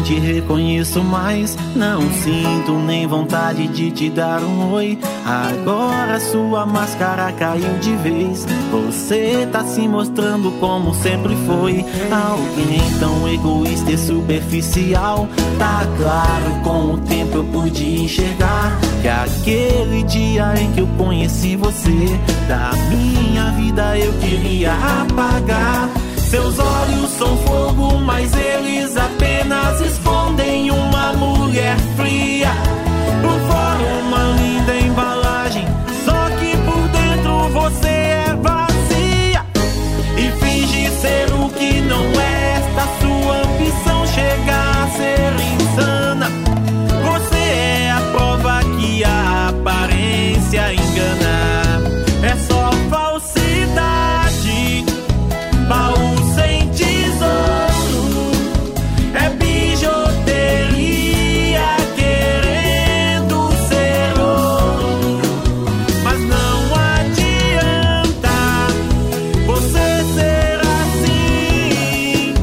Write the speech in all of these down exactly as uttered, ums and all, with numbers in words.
te reconheço mais. Não sinto nem vontade de te dar um oi. Agora sua máscara caiu de vez. Você tá se mostrando como sempre foi. Alguém tão egoísta e superficial. Tá claro, com o tempo eu pude enxergar que aquele dia em que eu conheci você, da minha vida eu queria apagar. Seus olhos são fogo, mas eles apenas escondem uma mulher fria. Por fora uma linda embalagem, só que por dentro você é vazia. E finge ser o que não é. Esta sua ambição chega a ser insana. Você é a prova que a aparência engana. É só falsidade, baú sem tesouro, é bijuteria querendo ser ouro. Mas não adianta você ser assim.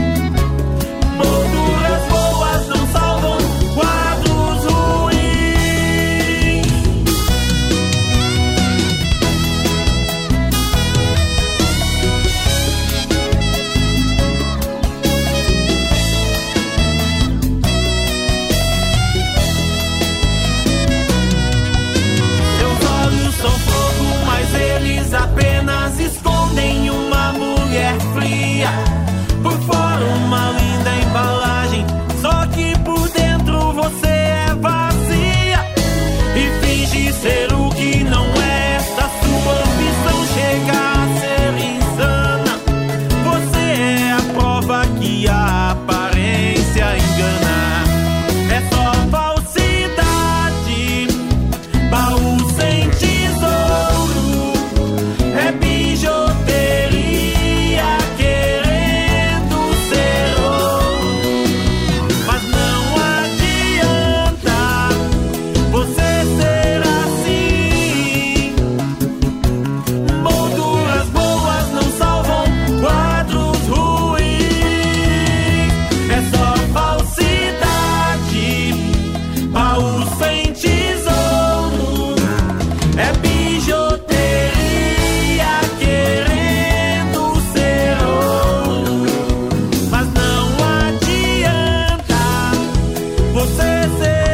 Molduras boas não salvam quadros ruins. Seus olhos são fogo, mas eles apenas escondem uma mulher fria. Por fora uma linda embalagem, só que por dentro você é vazia. E finge ser o que não é. Esta sua ambição chega a ser insana. Você é a prova que a aparência engana. É só falsidade, baú sem tesouro, é bijuteria querendo ser ouro. Mas não adianta você ser assim. Molduras boas não salvam quadros ruins. É só falsidade, baú sem tesouro, é bijuteria querendo ser ouro. Mas não adianta você ser